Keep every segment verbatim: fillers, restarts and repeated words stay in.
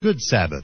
Good Sabbath.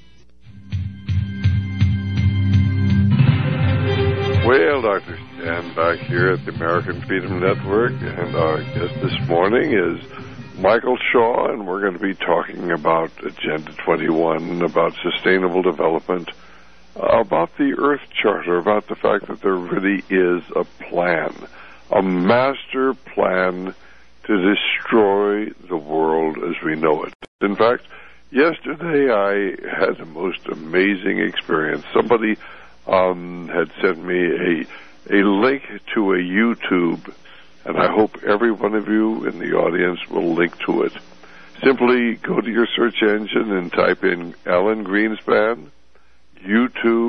Well, Doctor Stan back here at the American Freedom Network, and our guest this morning is Michael Shaw, and we're going to be talking about Agenda twenty-one, about sustainable development, uh, about the Earth Charter, about the fact that there really is a plan, a master plan to destroy the world as we know it. In fact, yesterday I had the most amazing experience. Somebody um, had sent me a a link to a YouTube, and I hope every one of you in the audience will link to it. Simply go to your search engine and type in Alan Greenspan, YouTube,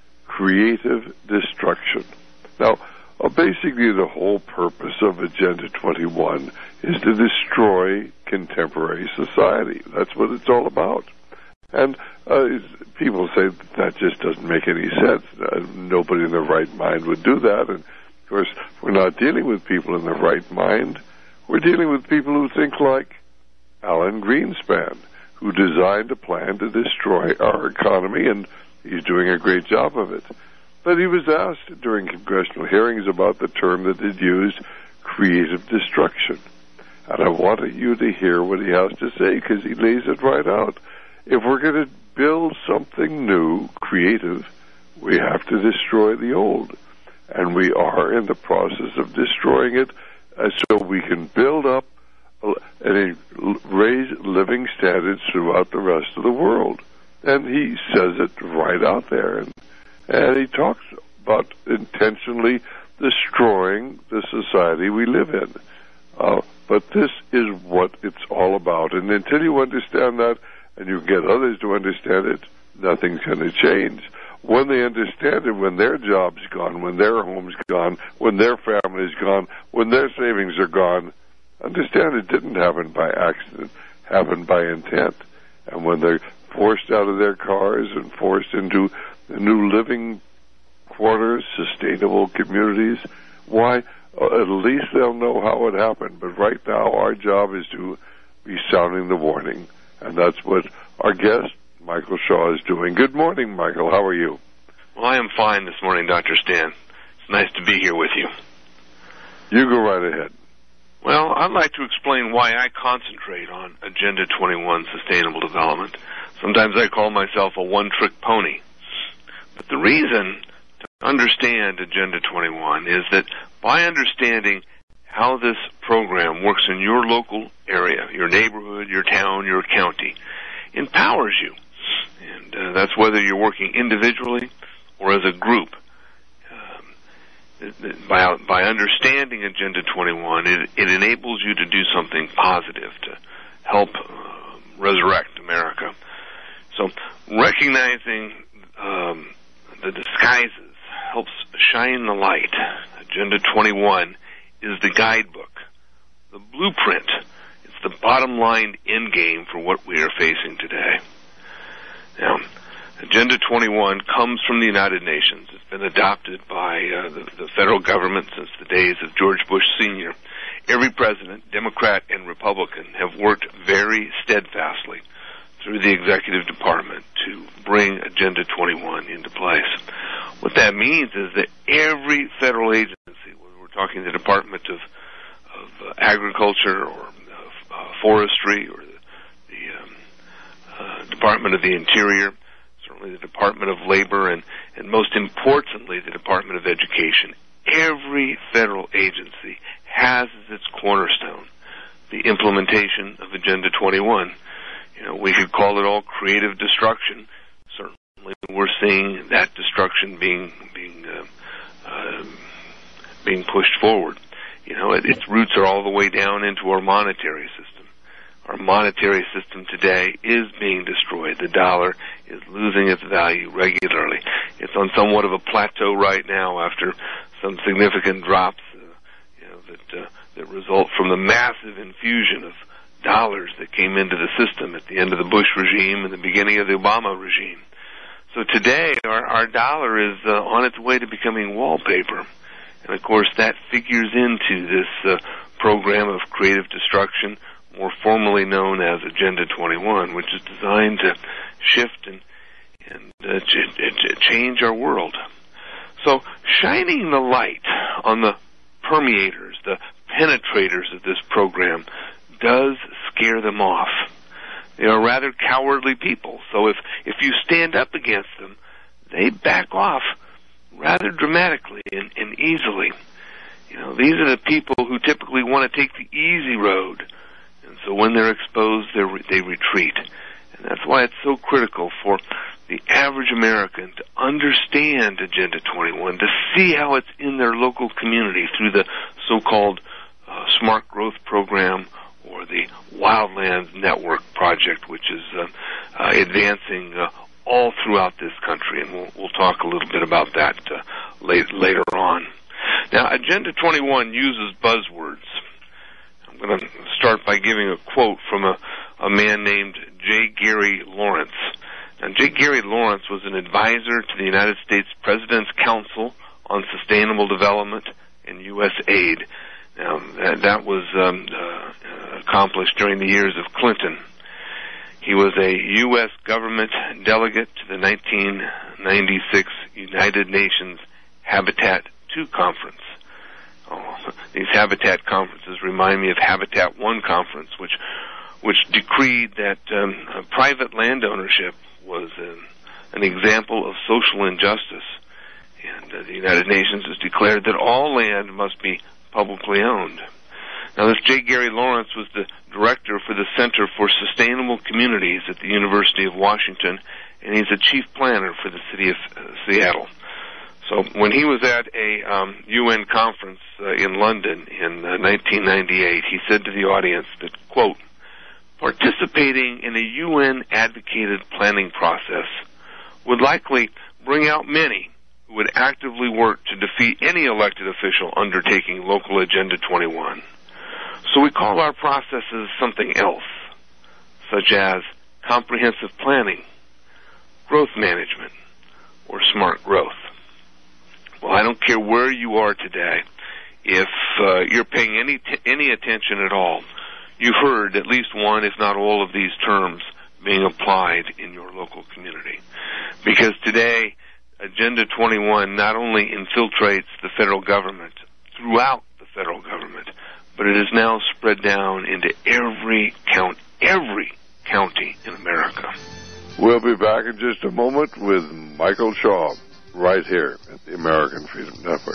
Creative Destruction. Now, uh, basically the whole purpose of Agenda twenty-one is to destroy contemporary society. That's what it's all about. And uh, people say that, that just doesn't make any sense. Uh, nobody in their right mind would do that. And, of course, we're not dealing with people in their right mind. We're dealing with people who think like Alan Greenspan, who designed a plan to destroy our economy, and he's doing a great job of it. But he was asked during congressional hearings about the term that he'd used, creative destruction. And I wanted you to hear what he has to say, because he lays it right out. If we're going to build something new, creative, we have to destroy the old. And we are in the process of destroying it uh, so we can build up uh, and raise living standards throughout the rest of the world. And he says it right out there. And, and he talks about intentionally destroying the society we live in. Uh, but this is what it's all about. And until you understand that, and you get others to understand it, nothing's going to change. When they understand it, when their job's gone, when their home's gone, when their family's gone, when their savings are gone, understand it didn't happen by accident, happened by intent. And when they're forced out of their cars and forced into new living quarters, sustainable communities, why, uh, at least they'll know how it happened. But right now, our job is to be sounding the warning. And that's what our guest, Michael Shaw, is doing. Good morning, Michael. How are you? Well, I am fine this morning, Doctor Stan. It's nice to be here with you. You go right ahead. Well, I'd like to explain why I concentrate on Agenda twenty-one, Sustainable Development. Sometimes I call myself a one-trick pony. But the reason to understand Agenda twenty-one is that by understanding how this program works in your local area, your neighborhood, your town, your county, empowers you. And uh, that's whether you're working individually or as a group. Um, by, by understanding Agenda twenty-one, it, it enables you to do something positive to help uh, resurrect America. So recognizing um, the disguises helps shine the light. Agenda twenty-one is the guidebook, the blueprint. It's the bottom line end game for what we are facing today. Now, Agenda twenty-one comes from the United Nations. It's been adopted by uh, the, the federal government since the days of George Bush Senior Every president, Democrat and Republican, have worked very steadfastly through the executive department to bring Agenda twenty-one into place. What that means is that every federal agency, talking the Department of, of uh, Agriculture or uh, uh, Forestry or the, the um, uh, Department of the Interior, certainly the Department of Labor, and, and most importantly, the Department of Education. Every federal agency has as its cornerstone the implementation of Agenda twenty-one. You know, we could call it all creative destruction. Certainly we're seeing that destruction being being uh, uh, being pushed forward. You know, it, its roots are all the way down into our monetary system. Our monetary system today is being destroyed. The dollar is losing its value regularly. It's on somewhat of a plateau right now after some significant drops, uh, you know, that uh, that result from the massive infusion of dollars that came into the system at the end of the Bush regime and the beginning of the Obama regime. So today, our, our dollar is uh, on its way to becoming wallpaper. And, of course, that figures into this uh, program of creative destruction, more formally known as Agenda twenty-one, which is designed to shift and and uh, ch- ch- change our world. So shining the light on the permeators, the penetrators of this program, does scare them off. They are rather cowardly people, so if, if you stand up against them, they back off rather dramatically and, and easily. You know, these are the people who typically want to take the easy road, and so when they're exposed, they're, they retreat. And that's why it's so critical for the average American to understand Agenda twenty-one, to see how it's in their local community through the so-called uh, Smart Growth Program or the Wildlands Network Project, which is uh, uh, advancing uh, all throughout this country, and we'll, we'll talk a little bit about that uh, late, later on. Now, Agenda twenty-one uses buzzwords. I'm going to start by giving a quote from a, a man named J. Gary Lawrence. Now, J. Gary Lawrence was an advisor to the United States President's Council on Sustainable Development and U S aid. Now, that, that was um, uh, accomplished during the years of Clinton. He was a U S government delegate to the nineteen ninety-six United Nations Habitat two conference. Oh, these Habitat conferences remind me of Habitat one conference, which which decreed that um, uh, private land ownership was an, an example of social injustice. And uh, the United Nations has declared that all land must be publicly owned. Now, this J. Gary Lawrence was the director for the Center for Sustainable Communities at the University of Washington, and he's a chief planner for the city of uh, Seattle. So when he was at a um, U N conference uh, in London in uh, nineteen ninety-eight, he said to the audience that, quote, participating in a U N-advocated planning process would likely bring out many who would actively work to defeat any elected official undertaking local Agenda twenty-one. So we call our processes something else, such as comprehensive planning, growth management, or smart growth. Well, I don't care where you are today. If uh, you're paying any t- any attention at all, you've heard at least one, if not all, of these terms being applied in your local community. Because today, Agenda twenty-one not only infiltrates the federal government, throughout the federal government, but it is now spread down into every count, every county in America. We'll be back in just a moment with Michael Shaw, right here at the American Freedom Network.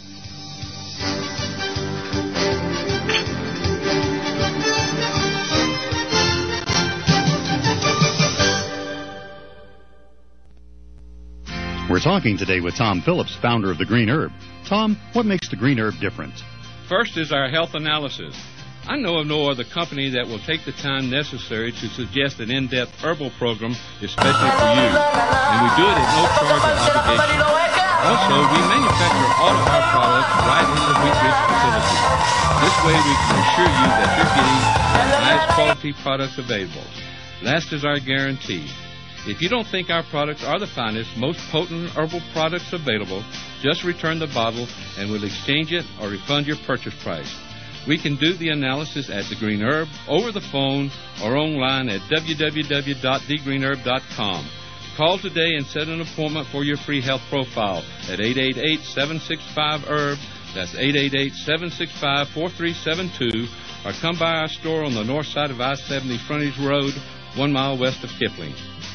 We're talking today with Tom Phillips, founder of The Green Herb. Tom, what makes The Green Herb different? First is our health analysis. I know of no other company that will take the time necessary to suggest an in-depth herbal program, especially for you. And we do it at no charge or obligation. Also, we manufacture all of our products right in the Wheat Ridge facility. This way we can assure you that you're getting the highest quality products available. Last is our guarantee. If you don't think our products are the finest, most potent herbal products available, just return the bottle and we'll exchange it or refund your purchase price. We can do the analysis at The Green Herb, over the phone, or online at w w w dot the green herb dot com. Call today and set an appointment for your free health profile at eight eight eight, seven six five, herb. That's eight eight eight, seven six five, four three seven two. Or come by our store on the north side of I seventy Frontage Road, one mile west of Kipling.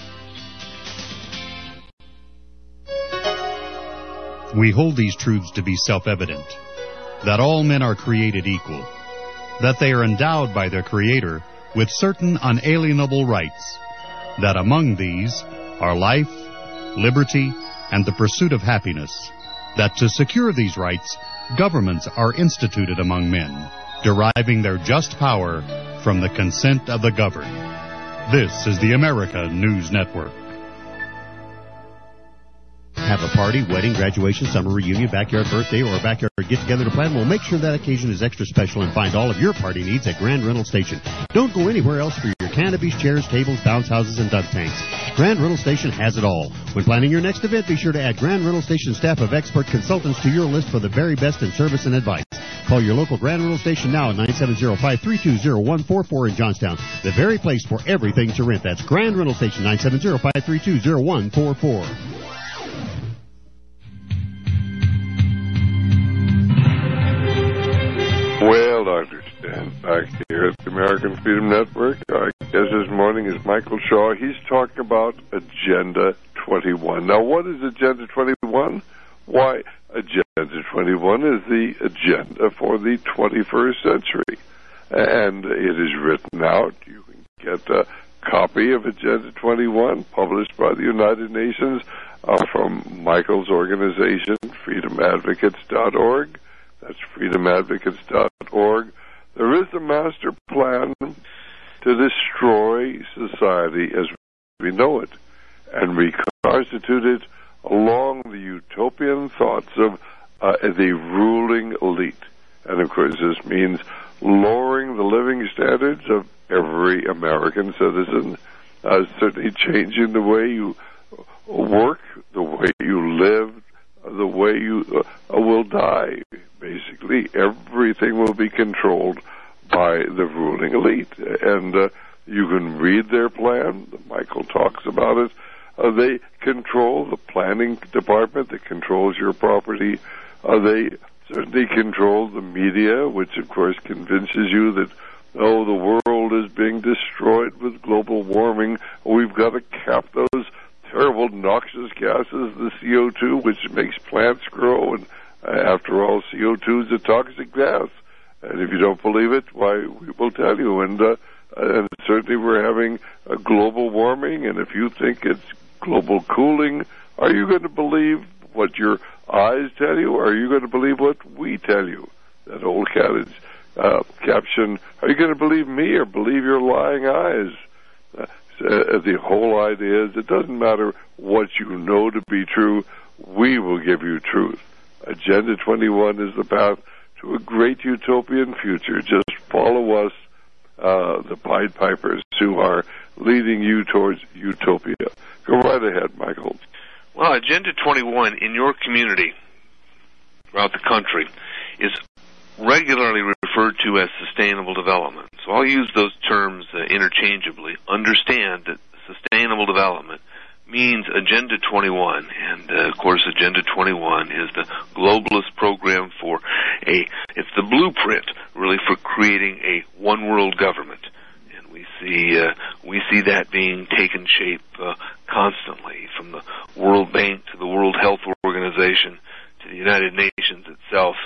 We hold these truths to be self-evident, that all men are created equal, that they are endowed by their Creator with certain unalienable rights, that among these are life, liberty, and the pursuit of happiness, that to secure these rights, governments are instituted among men, deriving their just power from the consent of the governed. This is the America News Network. Have a party, wedding, graduation, summer reunion, backyard birthday, or a backyard get-together to plan? Well, make sure that occasion is extra special and find all of your party needs at Grand Rental Station. Don't go anywhere else for your canopies, chairs, tables, bounce houses, and duck tanks. Grand Rental Station has it all. When planning your next event, be sure to add Grand Rental Station staff of expert consultants to your list for the very best in service and advice. Call your local Grand Rental station now at nine seven zero, five three two, zero one four four in Johnstown. The very place for everything to rent. That's Grand Rental Station, nine seven zero, five three two, zero one four four. Well, Doctor Stan, back here at the American Freedom Network. Our guest this morning is Michael Shaw. He's talking about Agenda twenty-one. Now, what is Agenda twenty-one? Why, Agenda twenty-one is the agenda for the twenty-first century. And it is written out. You can get a copy of Agenda twenty-one published by the United Nations uh, from Michael's organization, freedom advocates dot org. That's freedom advocates dot org. There is a master plan to destroy society as we know it and reconstitute it along the utopian thoughts of uh, the ruling elite. And, of course, this means lowering the living standards of every American citizen, uh, certainly changing the way you work, the way you live, the way you uh, will die. Basically, everything will be controlled by the ruling elite. And uh, you can read their plan. Michael talks about it. Uh, they control the planning department that controls your property. Uh, they certainly control the media, which, of course, convinces you that, oh, the world is being destroyed with global warming. We've got to cap those terrible noxious gases, the C O two, which makes plants grow. And uh, after all, C O two is a toxic gas. And if you don't believe it, why, we will tell you. And, uh, and certainly we're having a global warming. And if you think it's global cooling, are you going to believe what your eyes tell you, or are you going to believe what we tell you? That old cat uh, caption, are you going to believe me or believe your lying eyes? Uh, Uh, the whole idea is it doesn't matter what you know to be true, we will give you truth. Agenda twenty-one is the path to a great utopian future. Just follow us, uh, the Pied Pipers, who are leading you towards utopia. Go right ahead, Michael. Well, Agenda twenty-one in your community throughout the country is regularly referred to as sustainable development. So I'll use those terms uh, interchangeably. Understand that sustainable development means Agenda twenty-one, and uh, of course Agenda twenty-one is the globalist program for a, it's the blueprint really for creating a one world government. And we see, uh, we see that being taken shape uh, constantly, from the World Bank to the World Health Organization to the United Nations itself,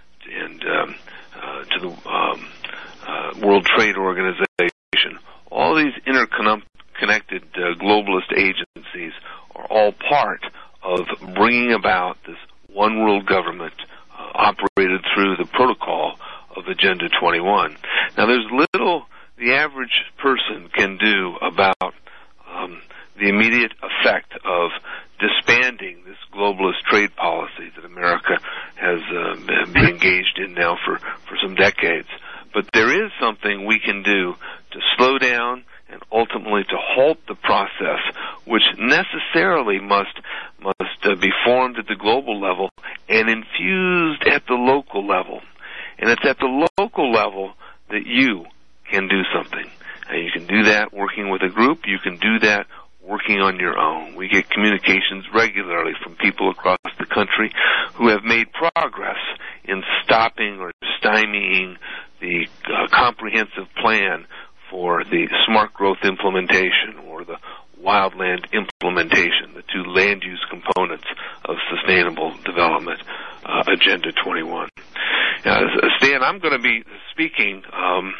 and um, uh, to the um, uh, World Trade Organization. All these interconnected uh, globalist agencies are all part of bringing about this one world government uh, operated through the protocol of Agenda twenty-one. Now, there's little the average person can do about um, the immediate effect of disbanding this globalist trade policy that America has uh, been engaged in now for, for some decades. But there is something we can do to slow down and ultimately to halt the process, which necessarily must must uh, be formed at the global level and infused at the local level. And it's at the local level that you can do something. And you can do that working with a group. You can do that working on your own. We get communications regularly from people across the country who have made progress in stopping or stymieing the uh, comprehensive plan for the smart growth implementation or the wildland implementation, the two land use components of sustainable development, uh, Agenda twenty-one. Now, Stan, I'm going to be speaking um,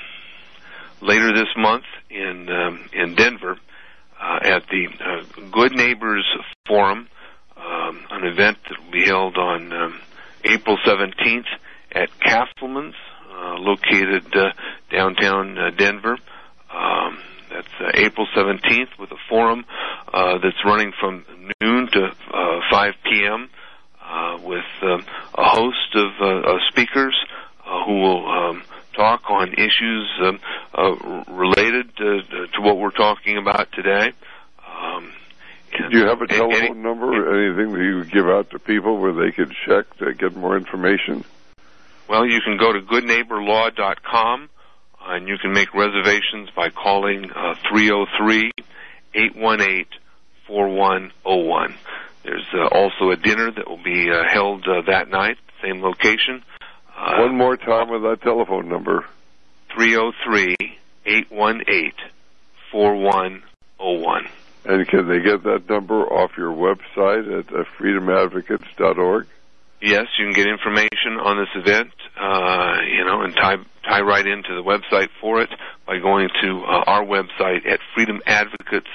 later this month in um, in Denver uh, at the uh, Good Neighbors Forum, um, an event that will be held on um, April seventeenth at Castleman's, uh, located uh, downtown uh, Denver. Um, that's uh, April seventeenth, with a forum uh, that's running from noon to uh, five p.m. Uh, with um, a host of uh, uh, speakers uh, who will um, talk on issues um, uh, related to, to what we're talking about today. Um, Do you have a telephone and, number or anything that you would give out to people where they could check to get more information? Well, you can go to good neighbor law dot com, uh, and you can make reservations by calling uh, three oh three, eight one eight, four one oh one. There's uh, also a dinner that will be uh, held uh, that night, same location. Uh, One more time with that telephone number. three oh three, eight one eight, four one oh one. And can they get that number off your website at uh, freedom advocates dot org? Yes, you can get information on this event, uh, you know, and tie, tie right into the website for it by going to uh, our website at freedom advocates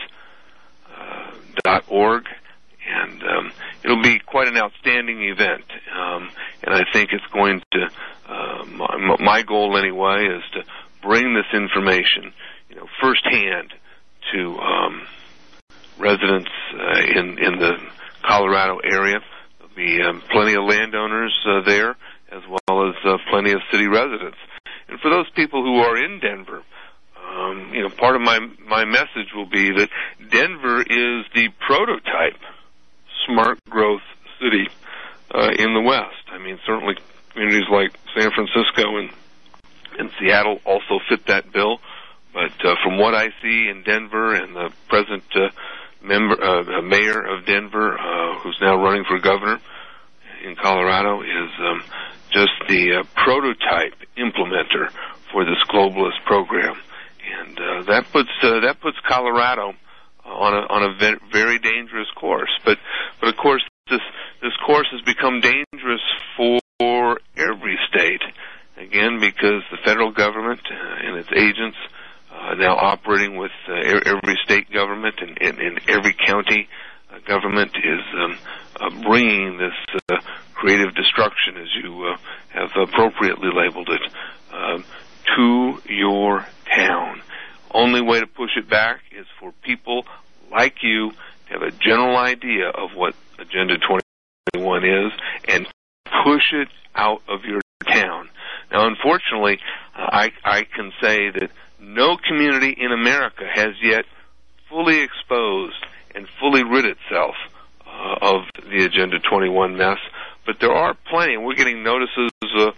dot org. And um, it'll be quite an outstanding event. Um, and I think it's going to, uh, my, my goal anyway, is to bring this information, you know, firsthand to um, residents uh, in, in the Colorado area. There'll be um, plenty of landowners uh, there, as well as uh, plenty of city residents. And for those people who are in Denver, um, you know, part of my, my message will be that Denver is the prototype smart growth city uh, in the West. I mean, certainly communities like San Francisco and, and Seattle also fit that bill. But uh, from what I see in Denver, and the present uh, member, uh, mayor of Denver, uh, who's now running for governor in Colorado, is um, just the uh, prototype implementer for this globalist program, and uh, that puts uh, that puts Colorado on a on a ve- very dangerous course. But but of course this this course has become dangerous for every state, again, because the federal government uh, and its agents uh, now operating with uh, every state government and, and, and every county uh, government is um, uh, bringing this uh, creative destruction, as you uh, have appropriately labeled it, uh, to your town. Only way to push it back is for people like you to have a general idea of what Agenda twenty-one is and push it out of your town. Now, unfortunately, uh, I, I can say that no community in America has yet fully exposed and fully rid itself uh, of the Agenda twenty-one mess, but there are plenty, and we're getting notices uh,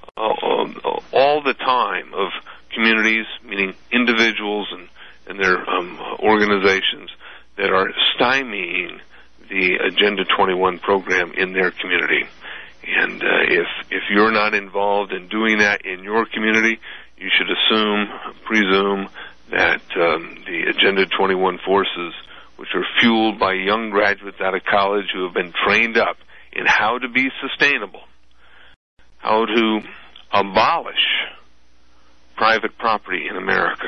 uh, all the time of communities, meaning individuals and, and their um, organizations, that are stymieing the Agenda twenty-one program in their community. And uh, if if you're not involved in doing that in your community, you should assume, presume, that um, the Agenda twenty-one forces, which are fueled by young graduates out of college who have been trained up in how to be sustainable, how to abolish private property in America.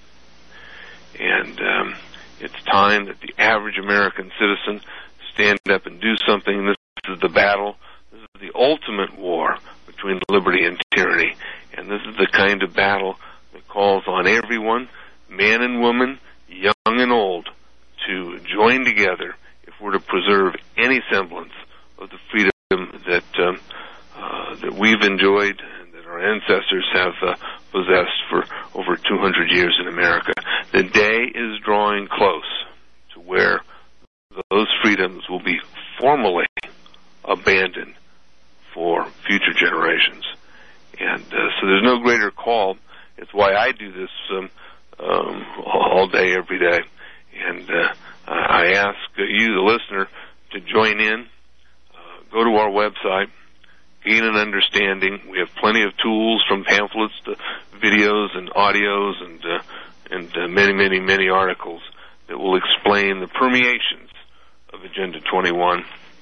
And um, it's time that the average American citizen stand up and do something. This is the battle. This is the ultimate war between liberty and tyranny. And this is the kind of battle that calls on everyone, man and woman, young and old, to join together if we're to preserve any semblance of the freedom that um, uh, that we've enjoyed and that our ancestors have uh, possessed for over two hundred years in America. The day is drawing close to where those freedoms will be formally abandoned for future generations. And uh, so there's no greater call. It's why I do this um, um, all day, every day. And uh, I ask you, the listener, to join in. Uh, go to our website, gain an understanding. We have plenty of tools, from pamphlets to videos and audios and uh, and uh, many, many, many articles that will explain the permeations of Agenda twenty-one,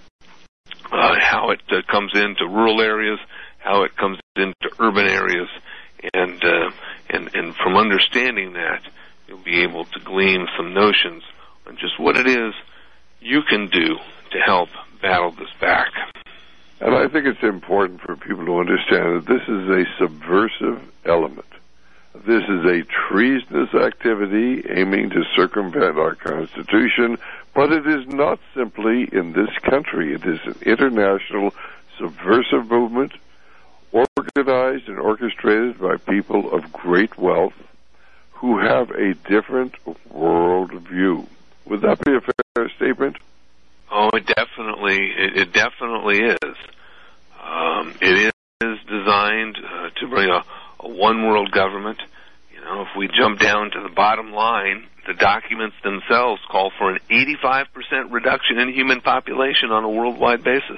uh, how it uh, comes into rural areas, how it comes into urban areas, and uh, and and from understanding that, you'll be able to glean some notions on just what it is you can do to help battle this back. And I think it's important for people to understand that this is a subversive element. This is a treasonous activity aiming to circumvent our Constitution, but it is not simply in this country. It is an international subversive movement organized and orchestrated by people of great wealth who have a different world view. Would that be a fair statement? Oh, it definitely, it, it definitely is. Um, it is designed uh, to bring a, a one-world government. You know, if we jump down to the bottom line, the documents themselves call for an eighty-five percent reduction in human population on a worldwide basis.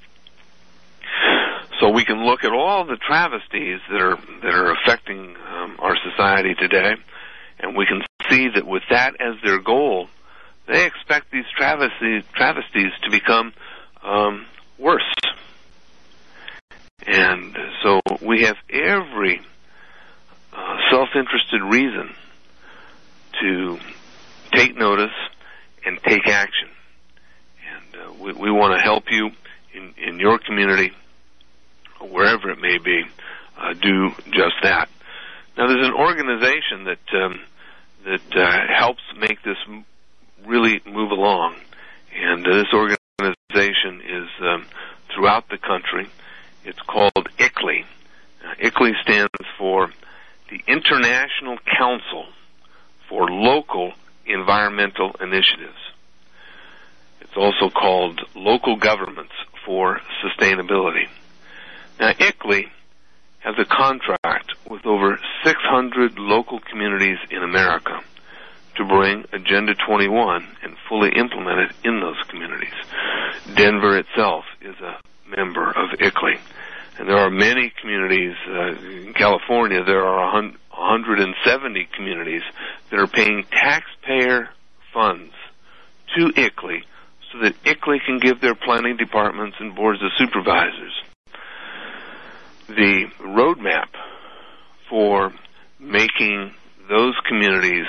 So we can look at all the travesties that are that are affecting um, our society today, and we can see that with that as their goal, they expect these travesties, travesties to become um, worse. And so we have every uh, self-interested reason to take notice and take action. And uh, we, we want to help you in, in your community, wherever it may be, uh, do just that. Now, there's an organization that um, that uh, helps make this really move along, and uh, this organization is um, throughout the country. It's called I C L E. Uh, I C L E stands for the International Council for Local Environmental Initiatives. It's also called Local Governments for Sustainability. Now, I C L E has a contract with over six hundred local communities in America to bring Agenda twenty-one and fully implement it in those communities. Denver itself is a member of I C L E. And there are many communities, uh, in California, there are one hundred seventy communities that are paying taxpayer funds to I C L E so that I C L E can give their planning departments and boards of supervisors the roadmap for making those communities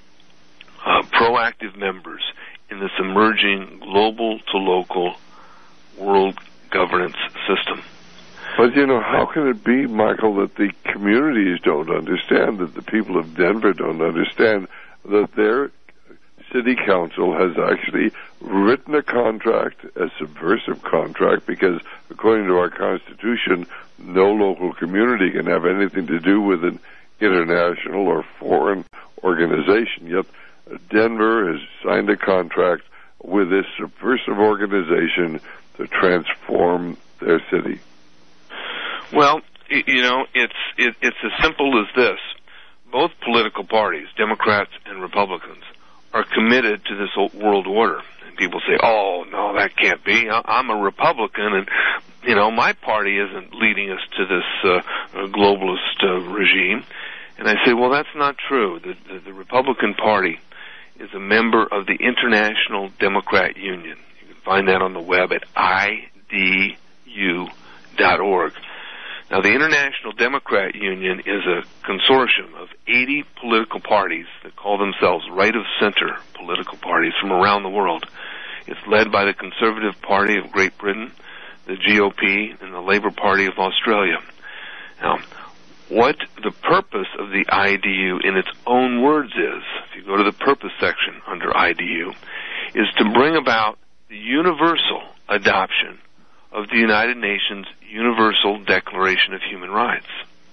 uh, proactive members in this emerging global to local world governance system. But, you know, how can it be, Michael, that the communities don't understand, that the people of Denver don't understand that their city council has actually written a contract, a subversive contract, because according to our Constitution, no local community can have anything to do with an international or foreign organization. Yet Denver has signed a contract with this subversive organization to transform their city. Well, you know, it's it, it's as simple as this. Both political parties, Democrats and Republicans, are committed to this world order. And people say, oh, no, that can't be. I'm a Republican, and, you know, my party isn't leading us to this uh, globalist uh, regime. And I say, well, that's not true. The, the, the Republican Party is a member of the International Democrat Union. You can find that on the web at I D U dot org. Now, the International Democrat Union is a consortium of eighty political parties that call themselves right-of-center political parties from around the world. It's led by the Conservative Party of Great Britain, the G O P, and the Labour Party of Australia. Now, what the purpose of the I D U in its own words is, if you go to the purpose section under I D U, is to bring about the universal adoption of the United Nations Universal Declaration of Human Rights.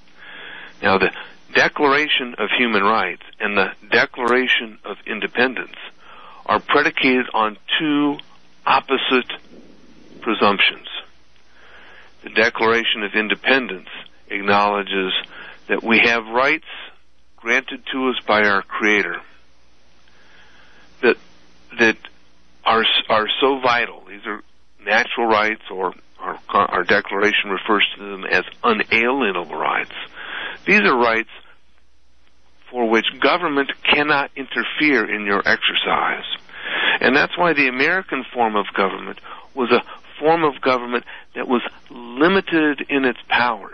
Now, the Declaration of Human Rights and the Declaration of Independence are predicated on two opposite presumptions. The Declaration of Independence acknowledges that we have rights granted to us by our Creator that that are are so vital. These are natural rights, or our, our declaration refers to them as unalienable rights. These are rights for which government cannot interfere in your exercise. And that's why the American form of government was a form of government that was limited in its powers.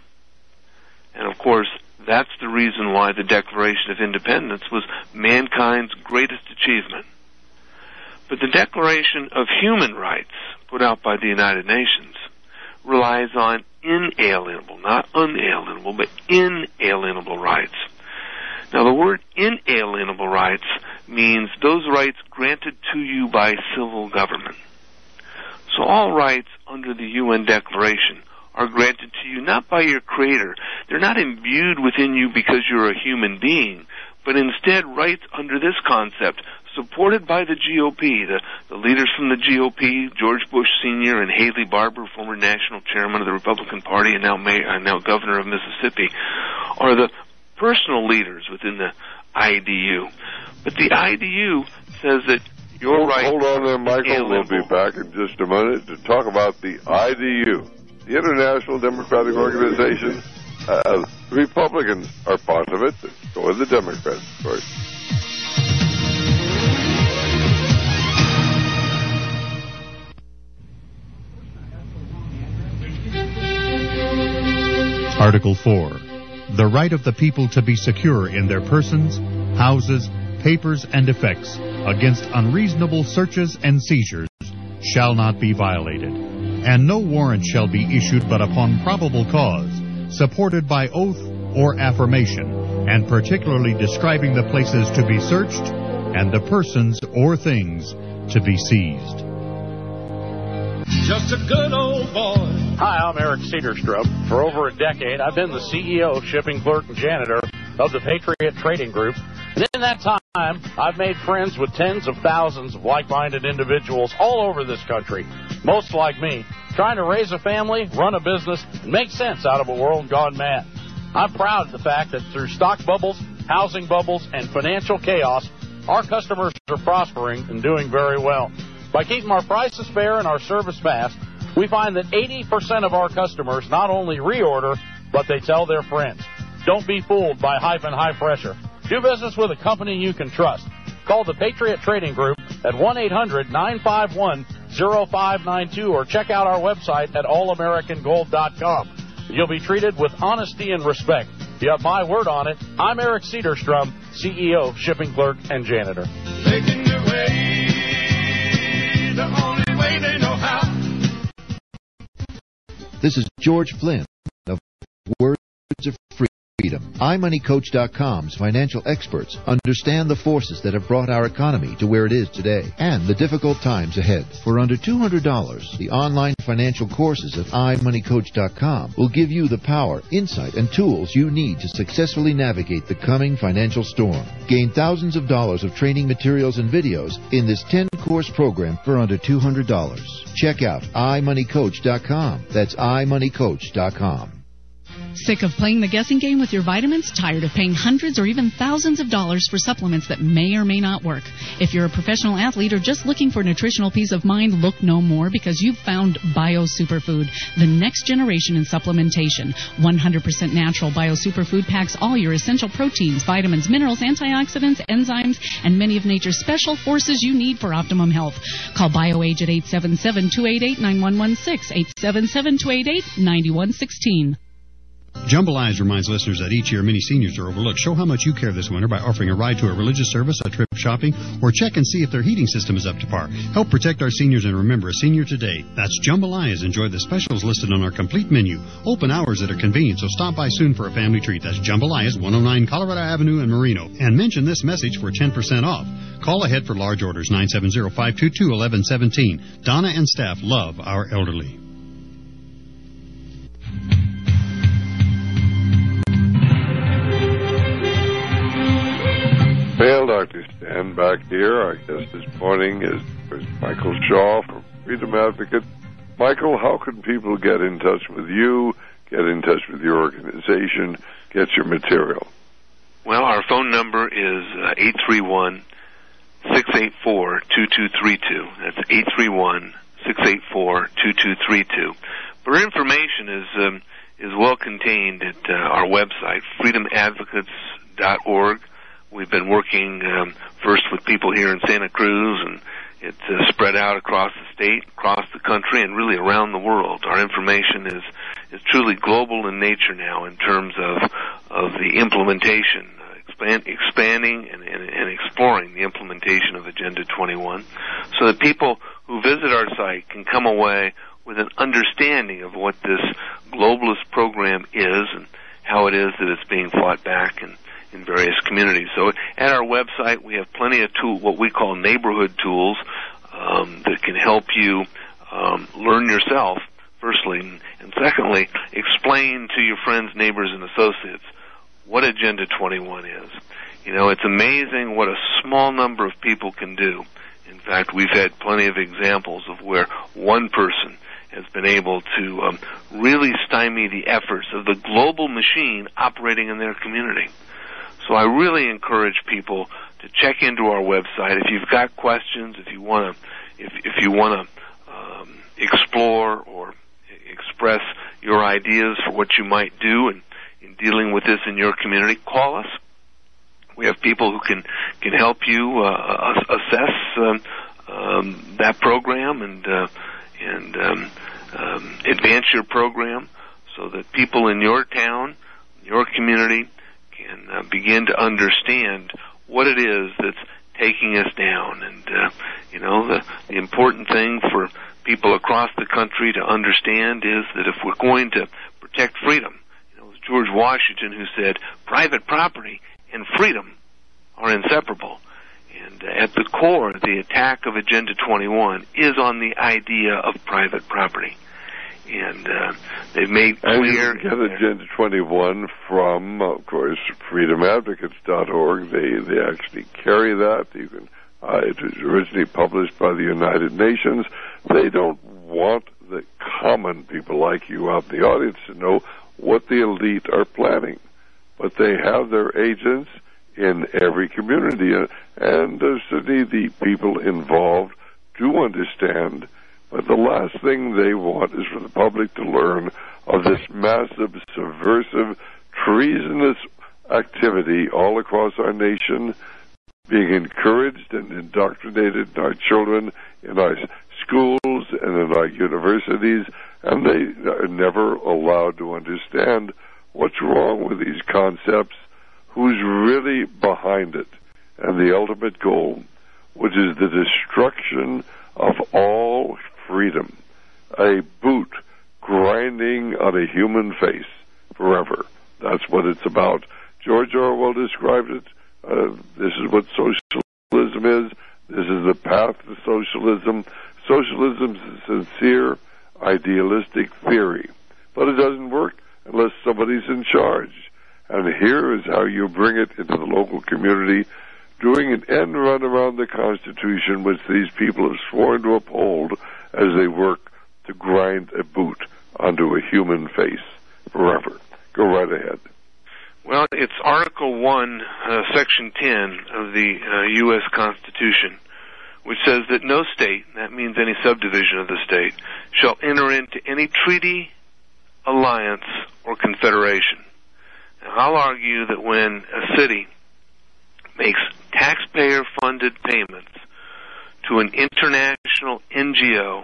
And of course, that's the reason why the Declaration of Independence was mankind's greatest achievement. But the Declaration of Human Rights, put out by the United Nations, relies on inalienable, not unalienable, but inalienable rights. Now, the word inalienable rights means those rights granted to you by civil government. So all rights under the U N Declaration are granted to you not by your Creator. They're not imbued within you because you're a human being, but instead rights under this concept supported by the G O P. The, the leaders from the G O P, George Bush Senior and Haley Barbour, former national chairman of the Republican Party and now mayor, uh, now governor of Mississippi, are the personal leaders within the I D U. But the I D U says that your hold, right... Hold on there, Michael. We'll be back in just a minute to talk about the I D U, the International Democratic Organization. Uh, Republicans are part of it. So are the Democrats, of course. Article four. The right of the people to be secure in their persons, houses, papers, and effects against unreasonable searches and seizures shall not be violated, and no warrant shall be issued but upon probable cause, supported by oath or affirmation, and particularly describing the places to be searched and the persons or things to be seized. Just a good old boy. Hi, I'm Eric Cedarstrom. For over a decade, I've been the C E O, shipping clerk, and janitor of the Patriot Trading Group. And in that time, I've made friends with tens of thousands of like-minded individuals all over this country, most like me, trying to raise a family, run a business, and make sense out of a world gone mad. I'm proud of the fact that through stock bubbles, housing bubbles, and financial chaos, our customers are prospering and doing very well. By keeping our prices fair and our service fast, we find that eighty percent of our customers not only reorder, but they tell their friends. Don't be fooled by hype and high pressure. Do business with a company you can trust. Call the Patriot Trading Group at one eight hundred nine five one oh five nine two or check out our website at all american gold dot com. You'll be treated with honesty and respect. You have my word on it. I'm Eric Cedarstrom, C E O, shipping clerk, and janitor. Making your way the only way they know how. This is George Flynn of Words of Freedom. i money coach dot com's financial experts understand the forces that have brought our economy to where it is today and the difficult times ahead. For under two hundred dollars, the online financial courses at i money coach dot com will give you the power, insight, and tools you need to successfully navigate the coming financial storm. Gain thousands of dollars of training materials and videos in this ten-course program for under two hundred dollars. Check out i money coach dot com. That's i money coach dot com. Sick of playing the guessing game with your vitamins? Tired of paying hundreds or even thousands of dollars for supplements that may or may not work? If you're a professional athlete or just looking for nutritional peace of mind, look no more, because you've found Bio Superfood, the next generation in supplementation. one hundred percent natural Bio Superfood packs all your essential proteins, vitamins, minerals, antioxidants, enzymes, and many of nature's special forces you need for optimum health. Call BioAge at eight seven seven, two eight eight, nine one one six, eight seven seven, two eight eight, nine one one six. Jambalaya reminds listeners that each year many seniors are overlooked. Show how much you care this winter by offering a ride to a religious service, a trip shopping, or check and see if their heating system is up to par. Help protect our seniors and remember a senior today. That's Jambalaya. Enjoy the specials listed on our complete menu. Open hours that are convenient, so stop by soon for a family treat. That's Jambalaya, one oh nine Colorado Avenue in Marino. And mention this message for ten percent off. Call ahead for large orders, nine seven zero, five two two, one one one seven. Donna and staff love our elderly. Well, Doctor Stan back here. Our guest this morning is, is Michael Shaw from Freedom Advocate. Michael, how can people get in touch with you, get in touch with your organization, get your material? Well, our phone number is uh, eight three one, six eight four, two two three two. That's eight three one, six eight four, two two three two. But our information is um, is well contained at uh, our website, freedom advocates dot org. We've been working um, first with people here in Santa Cruz, and it's uh, spread out across the state, across the country, and really around the world. Our information is is truly global in nature now in terms of of the implementation, uh, expand, expanding and, and, and exploring the implementation of Agenda twenty-one, so that people who visit our site can come away with an understanding of what this globalist program is and how it is that it's being fought back and in various communities. So at our website, we have plenty of tool, what we call neighborhood tools, um, that can help you um, learn yourself, firstly, and secondly, explain to your friends, neighbors, and associates what Agenda twenty-one is. You know, it's amazing what a small number of people can do. In fact, we've had plenty of examples of where one person has been able to um, really stymie the efforts of the global machine operating in their community. So I really encourage people to check into our website. If you've got questions, if you want to, if, if you want to um, explore or express your ideas for what you might do in, in dealing with this in your community, call us. We have people who can, can help you uh, assess um, um, that program and uh, and um, um, advance your program so that people in your town, your community, can uh, begin to understand what it is that's taking us down. And, uh, you know, the, the important thing for people across the country to understand is that if we're going to protect freedom, you know, it was George Washington who said, private property and freedom are inseparable. And uh, at the core, the attack of Agenda twenty-one is on the idea of private property. And uh, they've made clear... And you can get Agenda twenty-one from, of course, freedom advocates dot org. They, they actually carry that. You can, uh, it was originally published by the United Nations. They don't want the common people like you out in the audience to know what the elite are planning. But they have their agents in every community, and uh, certainly the people involved do understand. But the last thing they want is for the public to learn of this massive, subversive, treasonous activity all across our nation, being encouraged and indoctrinated in our children, in our schools, and in our universities, and they are never allowed to understand what's wrong with these concepts, who's really behind it, and the ultimate goal, which is the destruction of all freedom, a boot grinding on a human face forever. That's what it's about. George Orwell described it. Uh, this is what socialism is. This is the path to socialism. Socialism is a sincere, idealistic theory, but it doesn't work unless somebody's in charge. And here is how you bring it into the local community, doing an end run around the Constitution, which these people have sworn to uphold as they work to grind a boot onto a human face forever. Go right ahead. Well, it's Article one, uh, Section ten of the uh, U S Constitution, which says that no state, that means any subdivision of the state, shall enter into any treaty, alliance, or confederation. Now, I'll argue that when a city makes taxpayer-funded payments to an international N G O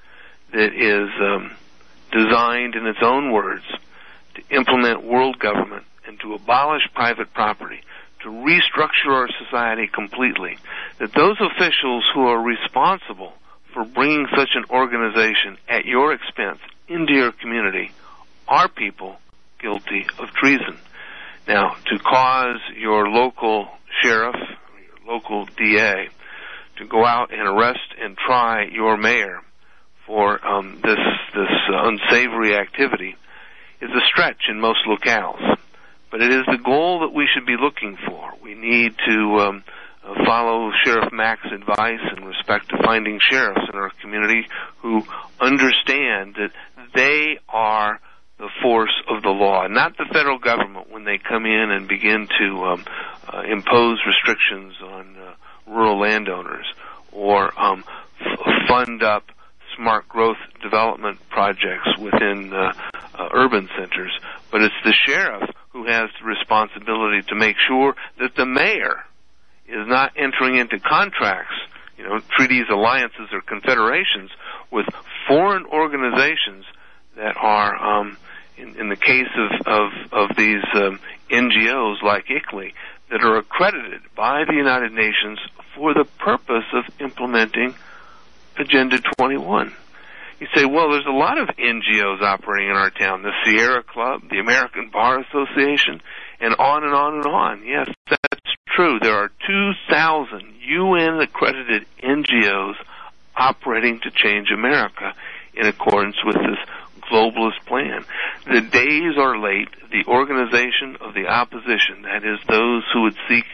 that is um, designed, in its own words, to implement world government and to abolish private property, to restructure our society completely, that those officials who are responsible for bringing such an organization at your expense into your community are people guilty of treason. Now, to cause your local sheriff, your local D A, to go out and arrest and try your mayor for um, this this uh, unsavory activity is a stretch in most locales. But it is the goal that we should be looking for. We need to um, uh, follow Sheriff Mack's advice in respect to finding sheriffs in our community who understand that they are the force of the law, not the federal government when they come in and begin to um, uh, impose restrictions on uh, rural landowners or um, f- fund up smart growth development projects within uh, uh, urban centers. But it's the sheriff who has the responsibility to make sure that the mayor is not entering into contracts, you know, treaties, alliances, or confederations with foreign organizations that are, um, in, in the case of, of, of these um, N G Os like I C L E, that are accredited by the United Nations for the purpose of implementing Agenda twenty-one. You say, well, there's a lot of N G Os operating in our town, the Sierra Club, the American Bar Association, and on and on and on. Yes, that's true. There are two thousand U N-accredited N G Os operating to change America in accordance with this globalist plan. The days are late. The organization of the opposition, that is those who would seek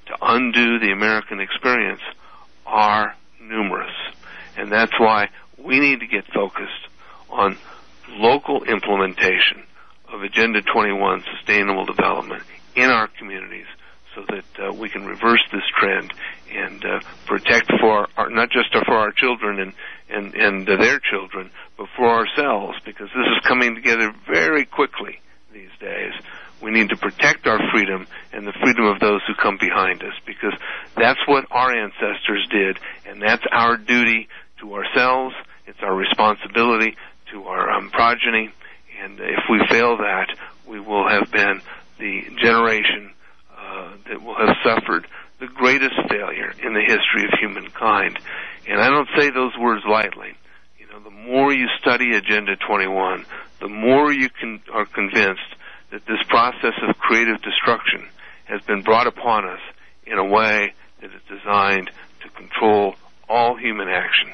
to undo the American experience are numerous. And that's why we need to get focused on local implementation of Agenda twenty-one sustainable development in our communities so that uh, we can reverse this trend and uh, protect for our, not just for our children and, and, and uh, their children, but for ourselves, because this is coming together very quickly these days. We need to protect our freedom and the freedom of those who come behind us, because that's what our ancestors did, and that's our duty to ourselves. It's our responsibility to our um, progeny, and if we fail that, we will have been the generation uh, that will have suffered the greatest failure in the history of humankind. And I don't say those words lightly. You know, the more you study Agenda twenty-one, the more you can, are convinced that this process of creative destruction has been brought upon us in a way that is designed to control all human action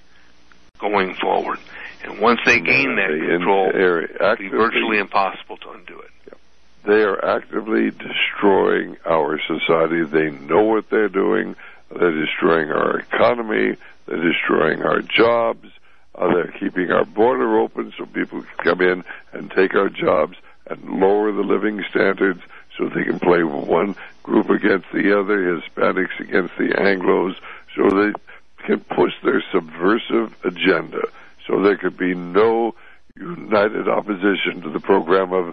going forward. And once they gain that control, it will be virtually impossible to undo it. Yeah. They are actively destroying our society. They know what they're doing. They're destroying our economy. They're destroying our jobs. Uh, they're keeping our border open so people can come in and take our jobs and lower the living standards so they can play one group against the other, Hispanics against the Anglos, so they can push their subversive agenda. So there could be no united opposition to the program of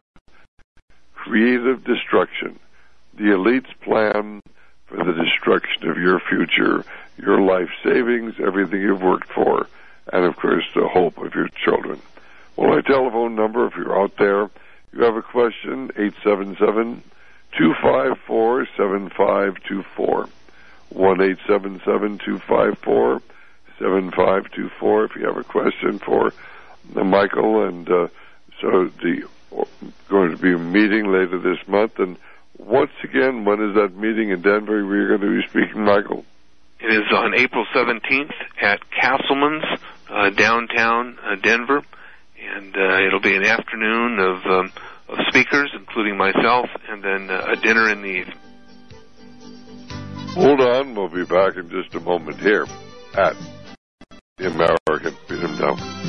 creative destruction. The elites plan for the destruction of your future, your life savings, everything you've worked for, and of course the hope of your children. Well, my telephone number, if you're out there, you have a question, eight seven seven, two five four, seven five two four. one eight seven seven, two five four, seven five two four if you have a question for uh, Michael. And uh, so the uh, going to be a meeting later this month. And once again, when is that meeting in Denver where you're going to be speaking, Michael? It is on April seventeenth at Castleman's, uh, downtown uh, Denver. And uh, it'll be an afternoon of, um, of speakers, including myself, and then uh, a dinner in the evening. Hold on, we'll be back in just a moment here at the American Freedom Network.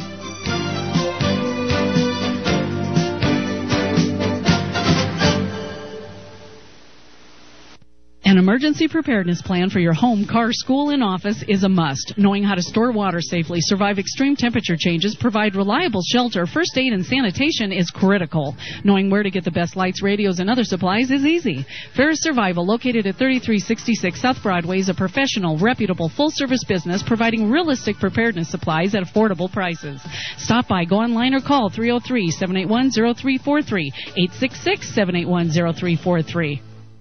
An emergency preparedness plan for your home, car, school, and office is a must. Knowing how to store water safely, survive extreme temperature changes, provide reliable shelter, first aid, and sanitation is critical. Knowing where to get the best lights, radios, and other supplies is easy. Ferris Survival, located at thirty-three sixty-six South Broadway, is a professional, reputable, full-service business providing realistic preparedness supplies at affordable prices. Stop by, go online, or call three oh three, seven eight one, oh three four three, eight six six, seven eight one, oh three four three.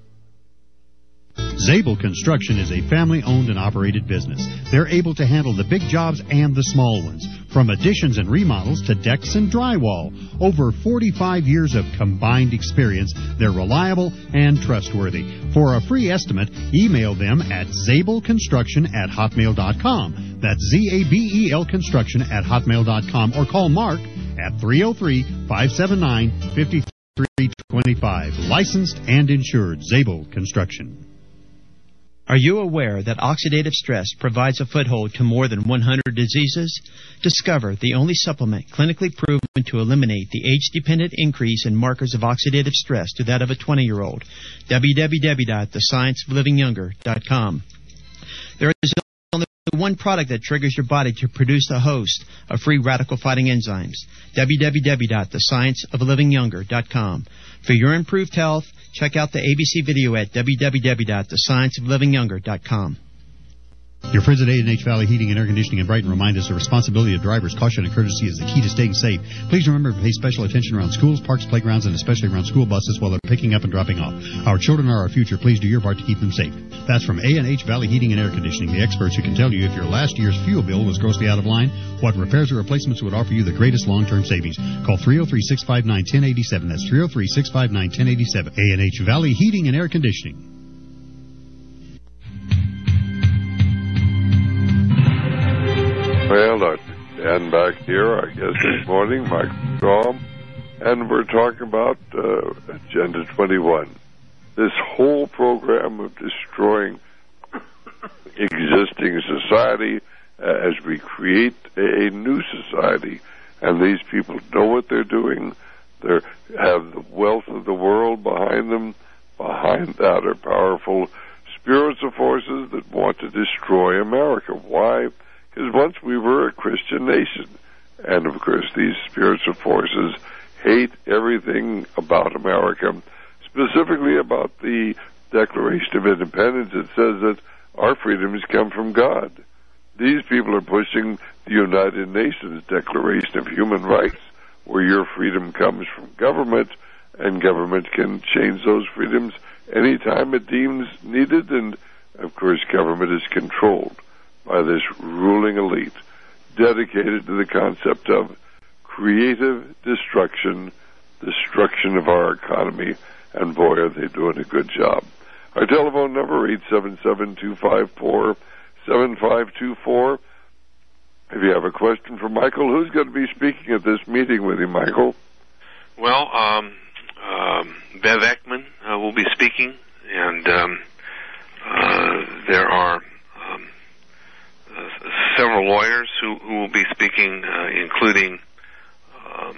Zabel Construction is a family-owned and operated business. They're able to handle the big jobs and the small ones, from additions and remodels to decks and drywall. Over forty-five years of combined experience, they're reliable and trustworthy. For a free estimate, email them at zabel construction at hotmail dot com. That's Z A B E L construction at hotmail dot com, or call Mark at three oh three, five seven nine, five three two five. Licensed and insured. Zabel Construction. Are you aware that oxidative stress provides a foothold to more than one hundred diseases? Discover the only supplement clinically proven to eliminate the age-dependent increase in markers of oxidative stress to that of a twenty-year-old. w w w dot the science of living younger dot com. There is only one product that triggers your body to produce a host of free radical-fighting enzymes. w w w dot the science of living younger dot com. For your improved health, check out the A B C video at w w w dot the science of living younger dot com. Your friends at A and H Valley Heating and Air Conditioning in Brighton remind us the responsibility of drivers. Caution and courtesy is the key to staying safe. Please remember to pay special attention around schools, parks, playgrounds, and especially around school buses while they're picking up and dropping off. Our children are our future. Please do your part to keep them safe. That's from A and H Valley Heating and Air Conditioning, the experts who can tell you if your last year's fuel bill was grossly out of line, what repairs or replacements would offer you the greatest long-term savings. Call three oh three, six five nine, one oh eight seven. That's three oh three, six five nine, one oh eight seven. A and H Valley Heating and Air Conditioning. Well, Doctor Dan back here, our guest this morning, Mike Shaw, and we're talking about uh, Agenda twenty-one. this whole program of destroying existing society uh, as we create a, a new society. And these people know what they're doing. They have the wealth of the world behind them. Behind that are powerful spiritual forces that want to destroy America. Why? Because once we were a Christian nation. And, of course, these spiritual forces hate everything about America, specifically about the Declaration of Independence. It says that our freedoms come from God. These people are pushing the United Nations Declaration of Human Rights, where your freedom comes from government, and government can change those freedoms anytime it deems needed. And, of course, government is controlled by this ruling elite dedicated to the concept of creative destruction, destruction of our economy, and boy, are they doing a good job. Our telephone number, eight seven seven, two five four, seven five two four. If you have a question for Michael, who's going to be speaking at this meeting with you, Michael? Well, um, um, Bev Ekman uh, will be speaking, and um, uh, there are um, uh, several lawyers who, who will be speaking, uh, including um,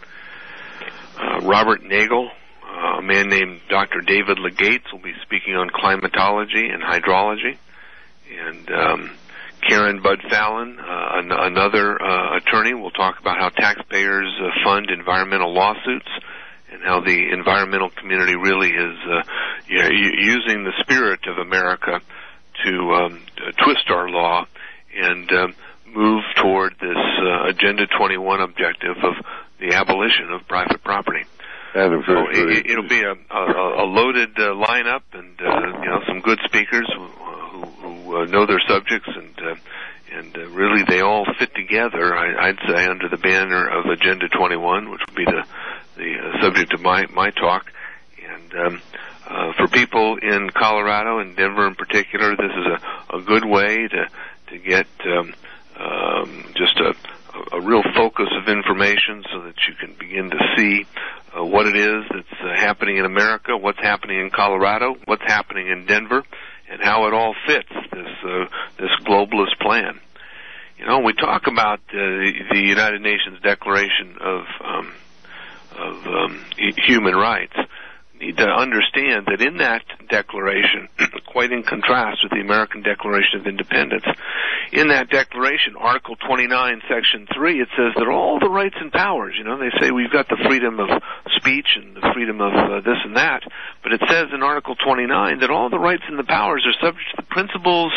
uh, Robert Nagel. Uh, a man named Doctor David Legates will be speaking on climatology and hydrology. And um, Karen Bud Fallon, uh, an- another uh, attorney, will talk about how taxpayers uh, fund environmental lawsuits and how the environmental community really is uh, yeah, using the spirit of America to, um, to twist our law and um, move toward this uh, Agenda twenty-one objective of the abolition of private property. And so it, it'll be a, a, a loaded uh, lineup, and uh, you know, some good speakers who, who, who uh, know their subjects, and uh, and uh, really they all fit together. I, I'd say under the banner of Agenda twenty-one, which will be the the uh, subject of my my talk. And um, uh, for people in Colorado and Denver in particular, this is a, a good way to to get um, um, just a a real focus of information so that you can begin to see uh, what it is that's uh, happening in America, what's happening in Colorado, what's happening in Denver, and how it all fits this uh, this globalist plan. You know, we talk about uh, the United Nations Declaration of um, of um, Human Rights. Need to understand that in that declaration, quite in contrast with the American Declaration of Independence, in that declaration, Article twenty-nine, Section three, it says that all the rights and powers, you know, they say we've got the freedom of speech and the freedom of uh, this and that, but it says in Article twenty-nine that all the rights and the powers are subject to the principles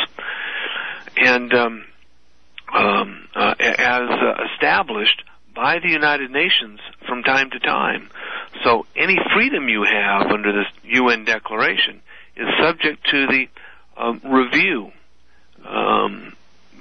and um, um, uh, as uh, established by the United Nations from time to time. So any freedom you have under this U N declaration is subject to the um, review um,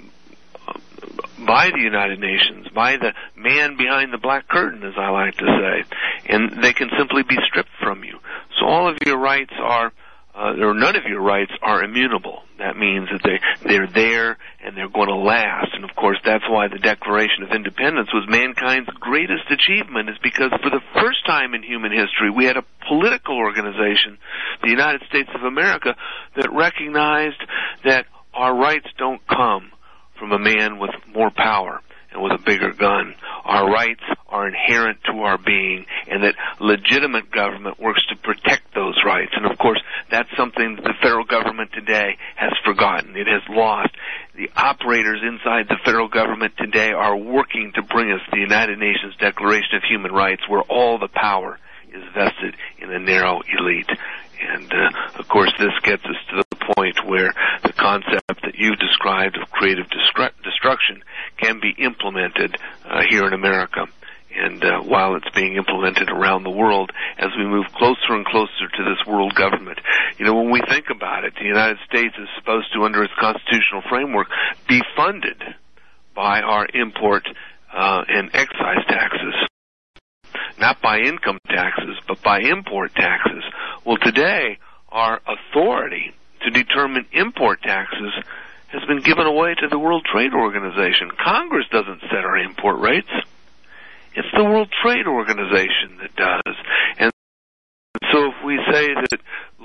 by the United Nations, by the man behind the black curtain, as I like to say, and they can simply be stripped from you. So all of your rights are, uh, or none of your rights are immutable. That means that they, they're there and they're going to last. And of course, that's why the Declaration of Independence was mankind's greatest achievement, is because for the first time in human history, we had a political organization, the United States of America, that recognized that our rights don't come from a man with more power and with a bigger gun. Our rights are inherent to our being, and that legitimate government works to protect those rights. And of course, that's something that the federal government today has forgotten. It has lost. The operators inside the federal government today are working to bring us the United Nations Declaration of Human Rights, where all the power is vested in a narrow elite. And, uh, of course, this gets us to the point where the concept that you described of creative destru- destruction can be implemented uh, here in America. And uh, while it's being implemented around the world, as we move closer and closer to this world government, you know, when we think about it, the United States is supposed to, under its constitutional framework, be funded by our import uh, and excise taxes. Not by income taxes, but by import taxes. Well, today, our authority to determine import taxes has been given away to the World Trade Organization. Congress doesn't set our import rates. It's the World Trade Organization that does. And so if we say that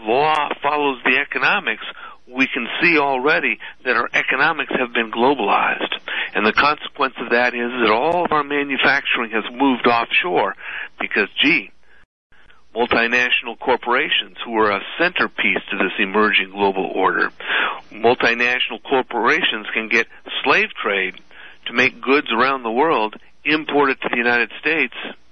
law follows the economics, we can see already that our economics have been globalized. And the consequence of that is that all of our manufacturing has moved offshore because, gee, multinational corporations who are a centerpiece to this emerging global order, multinational corporations can get slave trade to make goods around the world, import it to the United States,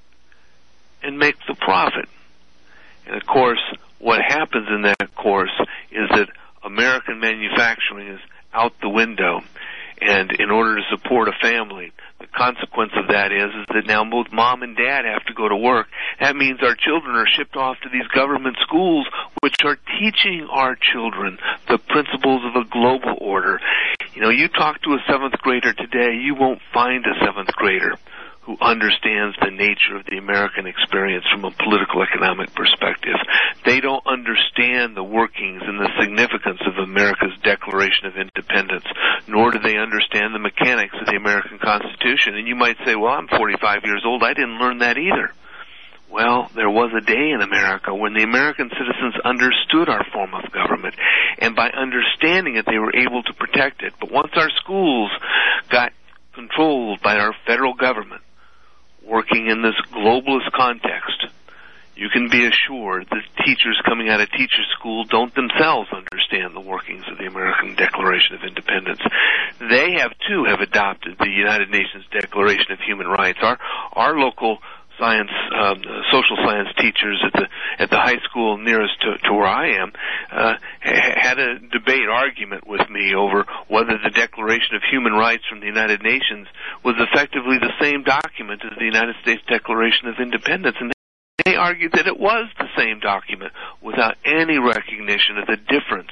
and make the profit. And of course, what happens in that course is that American manufacturing is out the window. And in order to support a family, the consequence of that is, is that now both mom and dad have to go to work. That means our children are shipped off to these government schools, which are teaching our children the principles of a global order. You know, you talk to a seventh grader today, you won't find a seventh grader who understands the nature of the American experience from a political economic perspective. They don't understand the workings and the significance of America's Declaration of Independence, nor do they understand the mechanics of the American Constitution. And you might say, well, I'm forty-five years old, I didn't learn that either. Well, there was a day in America when the American citizens understood our form of government, and by understanding it, they were able to protect it. But once our schools got controlled by our federal government, working in this globalist context, you can be assured that teachers coming out of teacher school don't themselves understand the workings of the American Declaration of Independence. They have, too, have adopted the United Nations Declaration of Human Rights. Our, our local science, um, social science teachers at the at the high school nearest to, to where I am uh, had a debate, argument with me over whether the Declaration of Human Rights from the United Nations was effectively the same document as the United States Declaration of Independence, and they argued that it was the same document without any recognition of the difference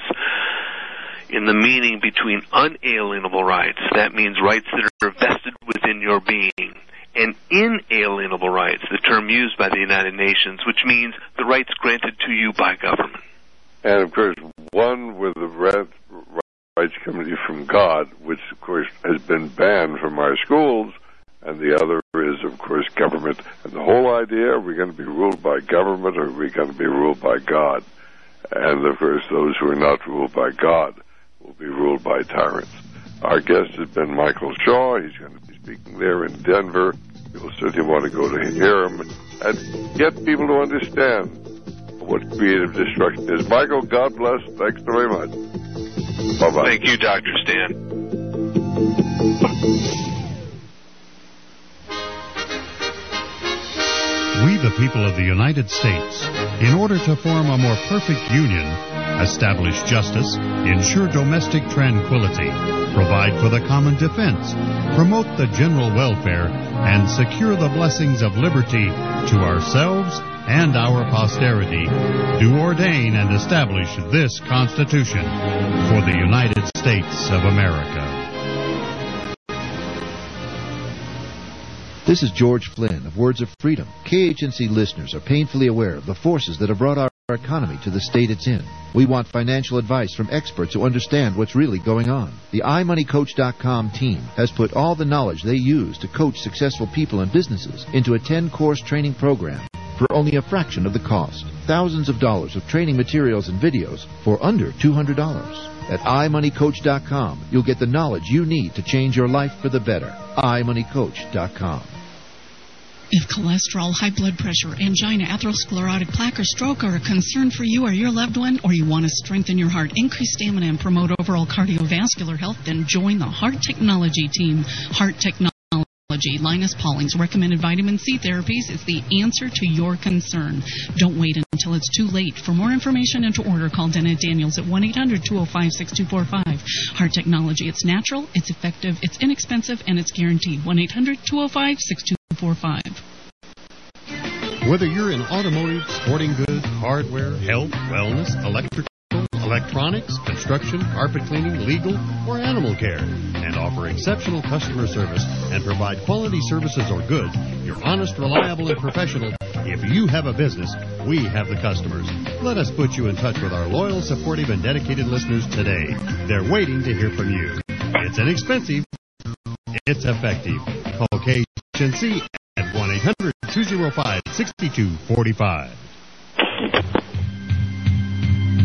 in the meaning between unalienable rights. That means rights that are vested within your being, and inalienable rights, the term used by the United Nations, which means the rights granted to you by government. And, of course, one with the rights coming to you from God, which, of course, has been banned from our schools, and the other is, of course, government. And the whole idea, are we going to be ruled by government or are we going to be ruled by God? And, of course, those who are not ruled by God will be ruled by tyrants. Our guest has been Michael Shaw. He's going to be speaking there in Denver. You'll certainly want to go to hear him and get people to understand what creative destruction is. Michael, God bless. Thanks very much. Bye-bye. Thank you, Doctor Stan. We, the people of the United States, in order to form a more perfect union, establish justice, ensure domestic tranquility, provide for the common defense, promote the general welfare, and secure the blessings of liberty to ourselves and our posterity, do ordain and establish this Constitution for the United States of America. This is George Flynn of Words of Freedom. K H N C listeners are painfully aware of the forces that have brought our economy to the state it's in. We want financial advice from experts who understand what's really going on. The i money coach dot com team has put all the knowledge they use to coach successful people and businesses into a ten-course training program for only a fraction of the cost. Thousands of dollars of training materials and videos for under two hundred dollars. At i money coach dot com, you'll get the knowledge you need to change your life for the better. i money coach dot com. If cholesterol, high blood pressure, angina, atherosclerotic plaque, or stroke are a concern for you or your loved one, or you want to strengthen your heart, increase stamina, and promote overall cardiovascular health, then join the Heart Technology team. Heart Technology. Linus Pauling's recommended vitamin C therapies is the answer to your concern. Don't wait until it's too late. For more information and to order, call Dennett Daniels at one eight hundred two oh five six two four five. Heart Technology. It's natural, it's effective, it's inexpensive, and it's guaranteed. one eight hundred two oh five six two four five. Whether you're in automotive, sporting goods, hardware, health, wellness, electrical, electronics, construction, carpet cleaning, legal, or animal care, and offer exceptional customer service and provide quality services or goods, you're honest, reliable, and professional. If you have a business, we have the customers. Let us put you in touch with our loyal, supportive, and dedicated listeners today. They're waiting to hear from you. It's inexpensive. It's effective. Call K H N C at one eight hundred two oh five six two four five.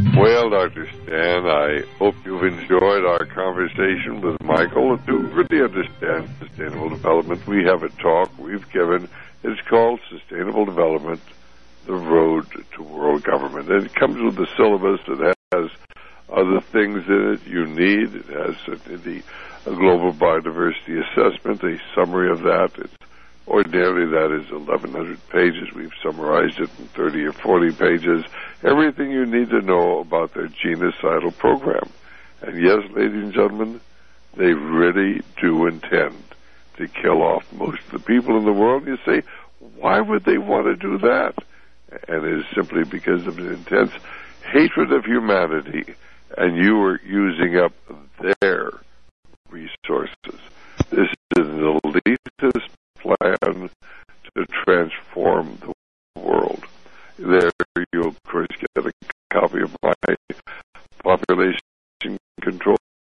Well, Doctor Stan, I hope you've enjoyed our conversation with Michael. To really understand sustainable development, we have a talk we've given. It's called Sustainable Development, The Road to World Government. And it comes with a syllabus that has other things in it you need. It has the Global Biodiversity Assessment, a summary of that. It's Ordinarily, that is eleven hundred pages. We've summarized it in thirty or forty pages. Everything you need to know about their genocidal program. And yes, ladies and gentlemen, they really do intend to kill off most of the people in the world. You say, why would they want to do that? And it is simply because of an intense hatred of humanity, and you are using up their resources. This is an elitist plan to transform the world. There you'll, of course, get a copy of my population control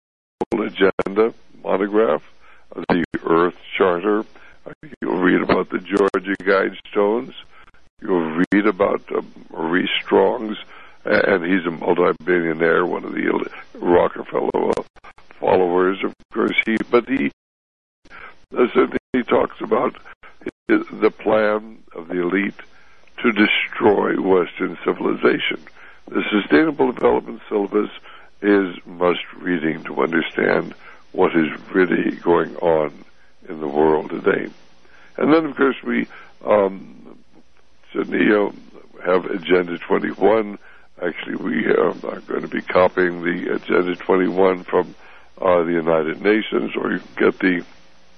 agenda monograph, the Earth Charter. You'll read about the Georgia Guidestones. You'll read about uh, Maurice Strong's, and he's a multi-billionaire, one of the Rockefeller followers, of course. He, but he certainly talks about the plan of the elite to destroy Western civilization. The Sustainable Development Syllabus is must reading to understand what is really going on in the world today. And then, of course, we um, certainly uh, have Agenda twenty-one. Actually, we uh, are going to be copying the Agenda twenty-one from uh, the United Nations, or you can get the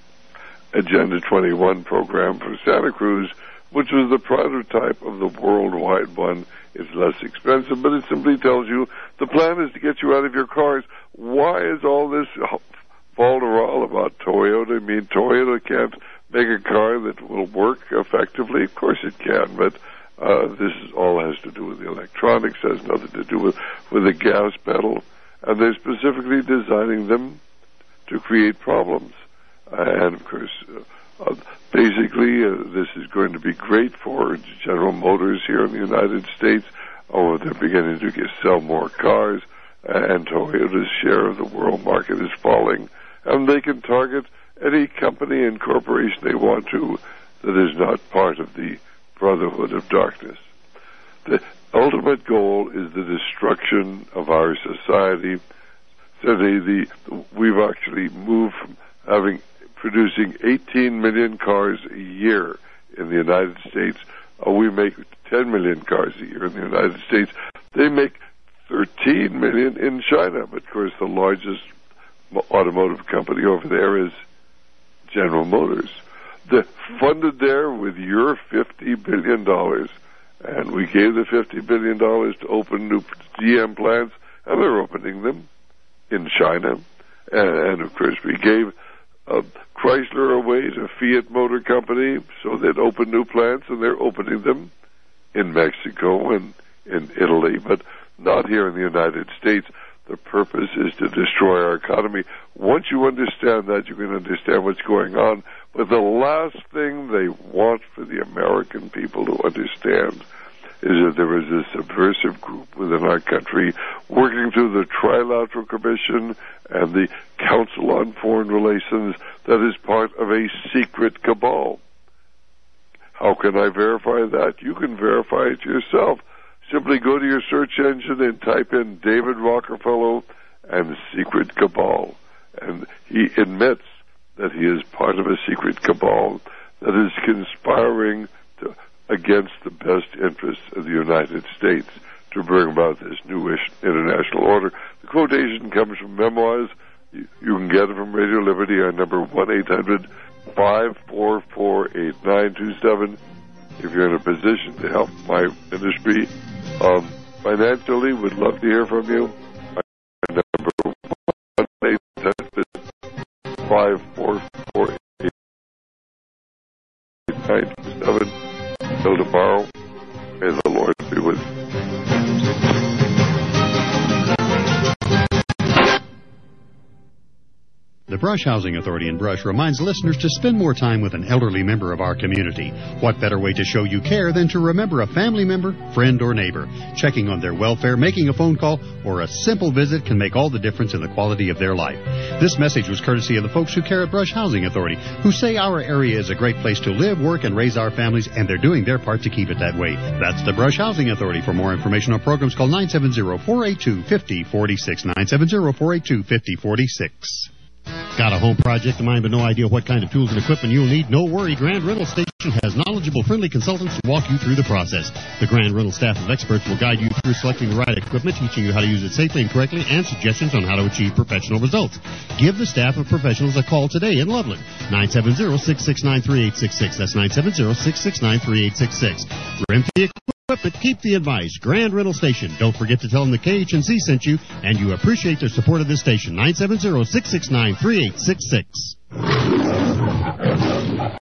Agenda twenty-one program from Santa Cruz, which was the prototype of the worldwide one. It's less expensive, but it simply tells you the plan is to get you out of your cars. Why is all this falderall about Toyota? I mean, Toyota can't make a car that will work effectively. Of course it can, but uh, this is all has to do with the electronics, has nothing to do with, with the gas pedal. And they're specifically designing them to create problems. Uh, and, of course, uh, uh, basically, uh, this is going to be great for General Motors here in the United States. Oh, they're beginning to get, sell more cars, and Toyota's share of the world market is falling. And they can target any company and corporation they want to that is not part of the Brotherhood of Darkness. The ultimate goal is the destruction of our society. So the, the, we've actually moved from having producing eighteen million cars a year in the United States. Uh, we make ten million cars a year in the United States. They make thirteen million in China. But, of course, the largest automotive company over there is General Motors. They're funded there with your fifty billion dollars. And we gave the fifty billion dollars to open new G M plants, and they're opening them in China. And, and of course, we gave uh, Chrysler away to Fiat Motor Company so they'd open new plants, and they're opening them in Mexico and in Italy, but not here in the United States. The purpose is to destroy our economy. Once you understand that, you can understand what's going on. But the last thing they want for the American people to understand is that there is a subversive group within our country working through the Trilateral Commission and the Council on Foreign Relations that is part of a secret cabal. How can I verify that? You can verify it yourself. Simply go to your search engine and type in David Rockefeller and secret cabal. And he admits that he is part of a secret cabal that is conspiring to, against the best interests of the United States to bring about this new international order. The quotation comes from Memoirs. You, you can get it from Radio Liberty on number one eight hundred five four four eight nine two seven. If you're in a position to help my industry um, financially, would love to hear from you. My number one eight hundred five four four eight nine two seven. Until tomorrow, may the Lord be with you. The Brush Housing Authority in Brush reminds listeners to spend more time with an elderly member of our community. What better way to show you care than to remember a family member, friend, or neighbor? Checking on their welfare, making a phone call, or a simple visit can make all the difference in the quality of their life. This message was courtesy of the folks who care at Brush Housing Authority, who say our area is a great place to live, work, and raise our families, and they're doing their part to keep it that way. That's the Brush Housing Authority. For more information on programs, call nine seven zero, four eight two, five zero four six, nine seven zero, four eight two, five zero four six. Got a home project in mind but no idea what kind of tools and equipment you'll need? No worry, Grand Rental Station has knowledgeable, friendly consultants to walk you through the process. The Grand Rental staff of experts will guide you through selecting the right equipment, teaching you how to use it safely and correctly, and suggestions on how to achieve professional results. Give the staff of professionals a call today in Loveland, nine seven zero, six six nine, three eight six six. That's nine seven zero, six six nine, three eight six six. Rent the equipment, keep the advice. Grand Rental Station. Don't forget to tell them the K H N C sent you, and you appreciate their support of this station. nine seven zero, six six nine, three eight six six.